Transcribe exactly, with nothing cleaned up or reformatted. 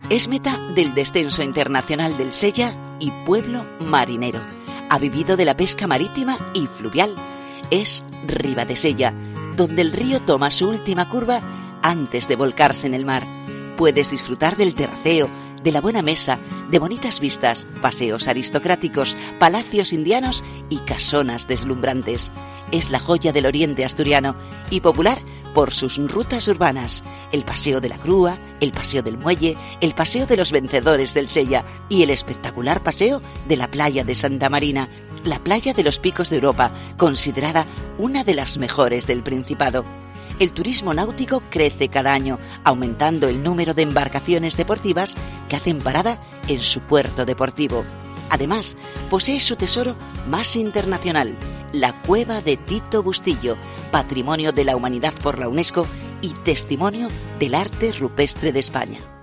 Es meta del descenso internacional del Sella y pueblo marinero. Ha vivido de la pesca marítima y fluvial. Es Ribadesella, donde el río toma su última curva antes de volcarse en el mar. Puedes disfrutar del terraceo, de la buena mesa, de bonitas vistas, paseos aristocráticos, palacios indianos y casonas deslumbrantes. Es la joya del oriente asturiano y popular por sus rutas urbanas: el Paseo de la Grúa, el Paseo del Muelle, el Paseo de los Vencedores del Sella y el espectacular Paseo de la Playa de Santa Marina, la playa de los Picos de Europa, considerada una de las mejores del Principado. El turismo náutico crece cada año, aumentando el número de embarcaciones deportivas que hacen parada en su puerto deportivo. Además, posee su tesoro más internacional, la Cueva de Tito Bustillo, Patrimonio de la Humanidad por la UNESCO y Testimonio del Arte Rupestre de España.